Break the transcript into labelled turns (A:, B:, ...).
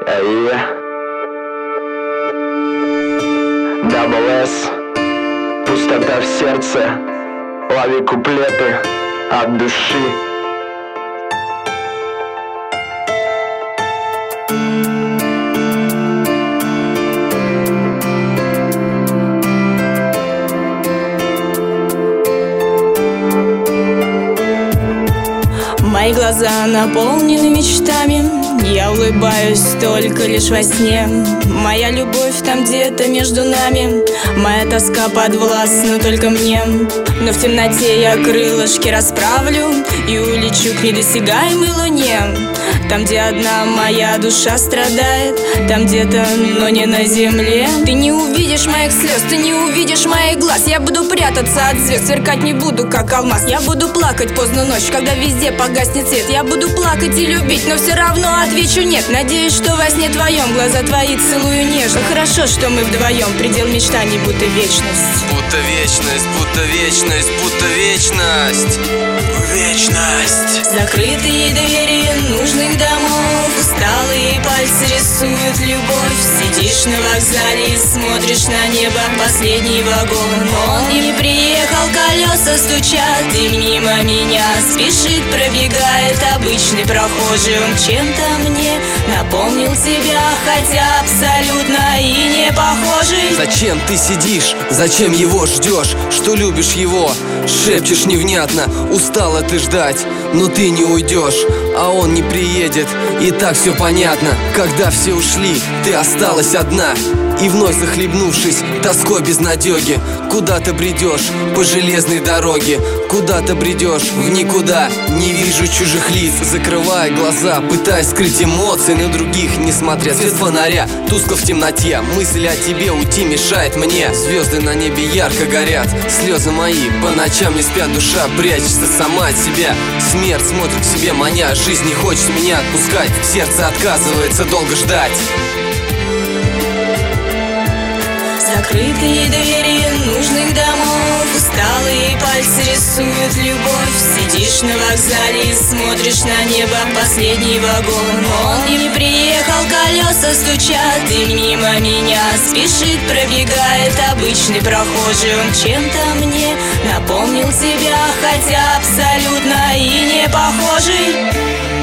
A: Эй, Дабл С, пустота в сердце, лови куплеты от души.
B: Мои глаза наполнены мечтами, я улыбаюсь только лишь во сне. Моя любовь там где-то между нами, моя тоска подвластна только мне. Но в темноте я крылышки расправлю и улечу к недосягаемой луне. Там, где одна моя душа страдает, там где-то, но не на земле. Ты не увидишь моих слез, ты не увидишь моих глаз. Я буду прятаться от звезд, сверкать не буду, как алмаз. Я буду плакать поздно ночью, когда везде погаснет свет. Я буду плакать и любить, но все равно отвечу нет. Надеюсь, что во сне твоем глаза твои целую нежно. Хорошо, что мы вдвоем, предел мечтаний будто вечность.
C: Будто вечность, будто вечность, будто вечность. Вечность.
B: Закрытые двери нужных домов, усталые пальцы рисуют любовь. Сидишь на вокзале и смотришь на небо, последний вагон. Он не приехал, колеса стучат, и мимо меня спешит, пробегает обычный прохожий. Он чем-то мне напомнил тебя, хотя абсолютно и не похожий.
C: Зачем ты сидишь? Зачем его ждешь? Что любишь его? Шепчешь невнятно, устала ты ждать, но ты не уйдешь, а он не приедет. И так все понятно. Когда все ушли, ты осталась одна. И вновь захлебнувшись тоской безнадеги, куда ты бредешь по железной дороге, куда ты бредешь в никуда. Не вижу чужих лиц, закрывая глаза, пытаясь скрыть эмоции на других, не смотря. Свет фонаря тускло в темноте, мысль о тебе уйти мешает мне. Звезды на небе ярко горят, слезы мои по ночам не спят, душа прячется сама от себя. Смерть смотрит к себе маня, жизнь не хочет меня отпускать, сердце отказывается долго ждать.
B: Закрытые двери нужных домов, усталые пальцы рисуют любовь. Сидишь на вокзале и смотришь на небо, последний вагон. Он не приехал, колеса стучат, и мимо меня спешит, пробегает обычный прохожий. Он чем-то мне напомнил тебя, хотя абсолютно и не похожий.